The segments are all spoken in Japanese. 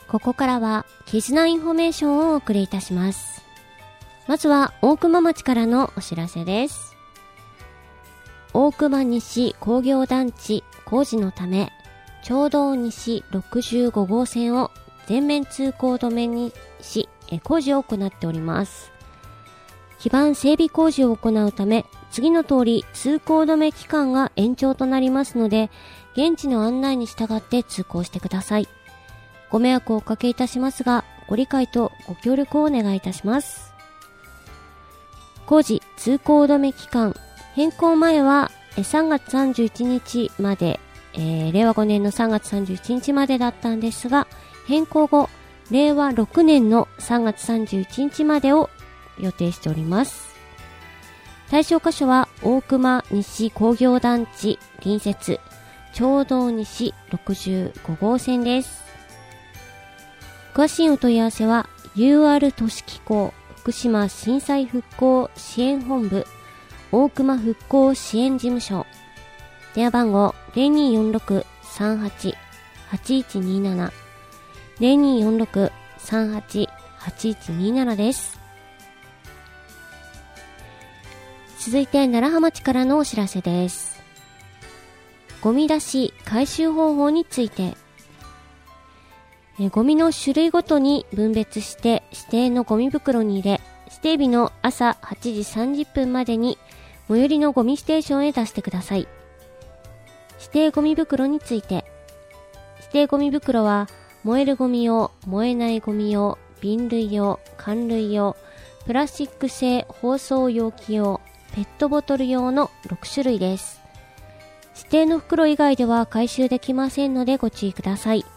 ここからは絆インフォメーションをお送りいたします。まずは大熊町からのお知らせです。大熊西工業団地工事のため、町道西65号線を全面通行止めにし、工事を行っております。基盤整備工事を行うため、次の通り通行止め期間が延長となりますので、現地の案内に従って通行してください。ご迷惑をおかけいたしますが、ご理解とご協力をお願いいたします。工事通行止め期間、変更前は3月31日まで、令和5年の3月31日までだったんですが、変更後、令和6年の3月31日までを予定しております。対象箇所は大熊西工業団地隣接、町道西65号線です。詳しいお問い合わせは UR 都市機構福島震災復興支援本部大熊復興支援事務所、電話番号 0246-38-8127 0246-38-8127 です。続いて楢葉町からのお知らせです。ゴミ出し回収方法について、ゴミの種類ごとに分別して指定のゴミ袋に入れ、指定日の朝8時30分までに最寄りのゴミステーションへ出してください。指定ゴミ袋について、指定ゴミ袋は燃えるゴミ用、燃えないゴミ用、瓶類用、缶類用、プラスチック製包装容器用、ペットボトル用の6種類です。指定の袋以外では回収できませんのでご注意ください。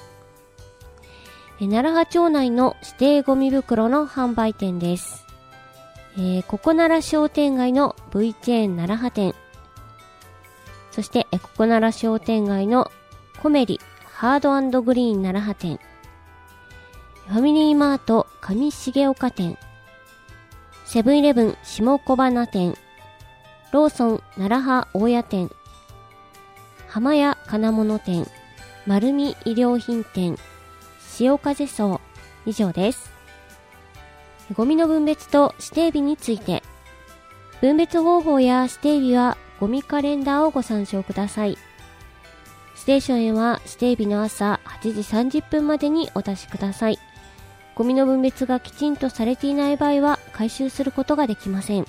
楢葉町内の指定ゴミ袋の販売店です。ここなら商店街の V チェーン楢葉店、そしてここなら商店街のコメリハード&グリーン楢葉店、ファミリーマート上重岡店、セブンイレブン下小花店、ローソン楢葉大谷店、浜屋金物店、丸見衣料品店、潮風荘、以上です。ゴミの分別と指定日について、分別方法や指定日はゴミカレンダーをご参照ください。ステーションへは指定日の朝8時30分までにお出しください。ゴミの分別がきちんとされていない場合は回収することができません。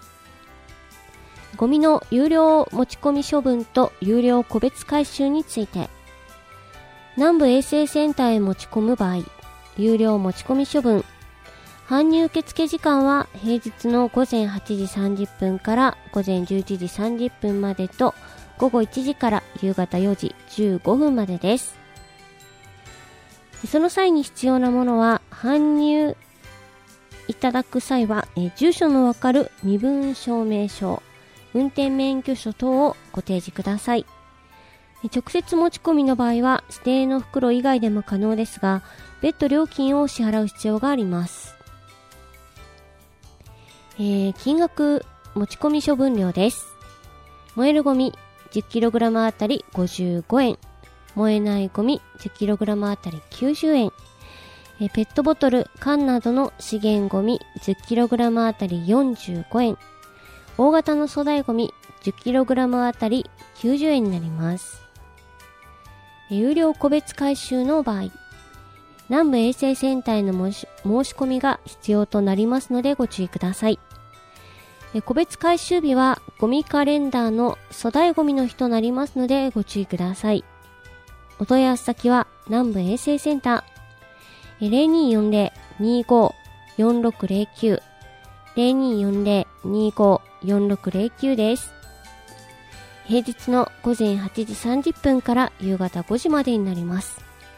ゴミの有料持ち込み処分と有料個別回収について、南部衛生センターへ持ち込む場合、有料持ち込み処分、搬入受付時間は平日の午前8時30分から午前11時30分までと、午後1時から夕方4時15分までです。その際に必要なものは、搬入いただく際は、住所のわかる身分証明書、運転免許証等をご提示ください。直接持ち込みの場合は指定の袋以外でも可能ですが、別途料金を支払う必要があります。金額持ち込み処分料です。燃えるゴミ 10kg あたり55円、燃えないゴミ 10kg あたり90円、ペットボトル、缶などの資源ゴミ 10kg あたり45円、大型の粗大ゴミ 10kg あたり90円になります。有料個別回収の場合、南部衛生センターへの申し込みが必要となりますのでご注意ください。個別回収日はゴミカレンダーの粗大ゴミの日となりますのでご注意ください。お問い合わせ先は南部衛生センター 0240-25-4609 0240-25-4609 です。平日の午前8時30分から夕方5時までになります。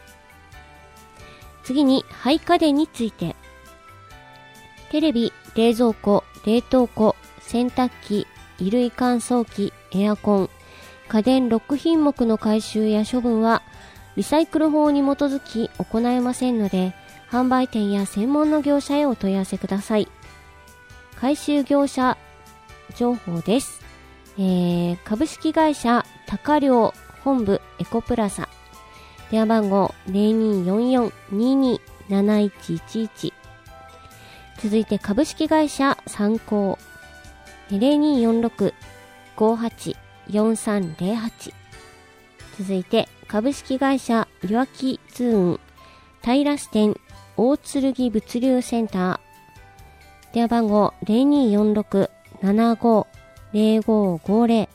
次に廃家電について、テレビ、冷蔵庫、冷凍庫、洗濯機、衣類乾燥機、エアコン、家電6品目の回収や処分はリサイクル法に基づき行えませんので、販売店や専門の業者へお問い合わせください。回収業者情報です。株式会社高量本部エコプラザ、 電話番号 0244-227111。続いて株式会社三幸 0246-584308。続いて株式会社いわき通運平支店大剣物流センター。電話番号 0246-750550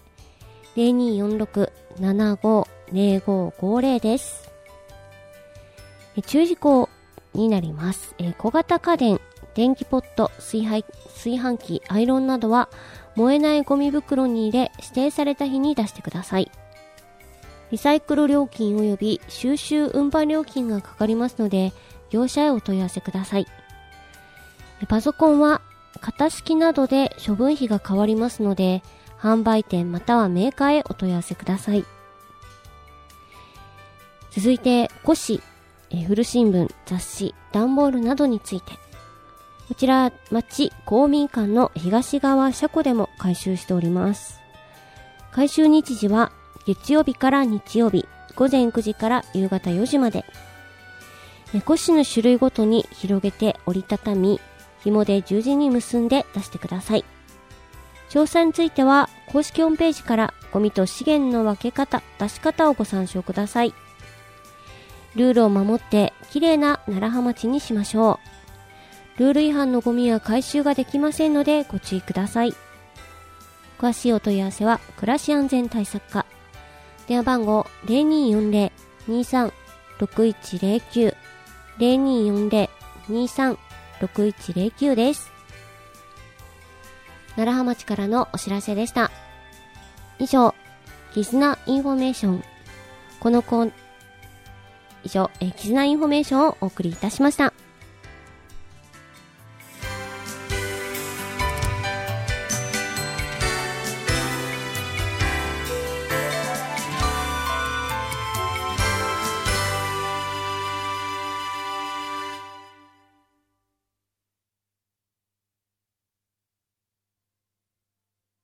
0246-750550 です。注意事項になります。小型家電、電気ポット、炊飯器、アイロンなどは燃えないゴミ袋に入れ指定された日に出してください。リサイクル料金及び収集運搬料金がかかりますので、業者へお問い合わせください。パソコンは型式などで処分費が変わりますので、販売店またはメーカーへお問い合わせください。続いて、古紙、古新聞、雑誌、段ボールなどについて。こちら、町公民館の東側車庫でも回収しております。回収日時は月曜日から日曜日、午前9時から夕方4時まで。古紙の種類ごとに広げて折りたたみ、紐で十字に結んで出してください。詳細については公式ホームページからゴミと資源の分け方、出し方をご参照ください。ルールを守ってきれいな楢葉町にしましょう。ルール違反のゴミは回収ができませんのでご注意ください。詳しいお問い合わせは暮らし安全対策課。電話番号 0240-23-6109 0240-23-6109 です。楢葉町からのお知らせでした。以上、絆インフォメーション。絆インフォメーションをお送りいたしました。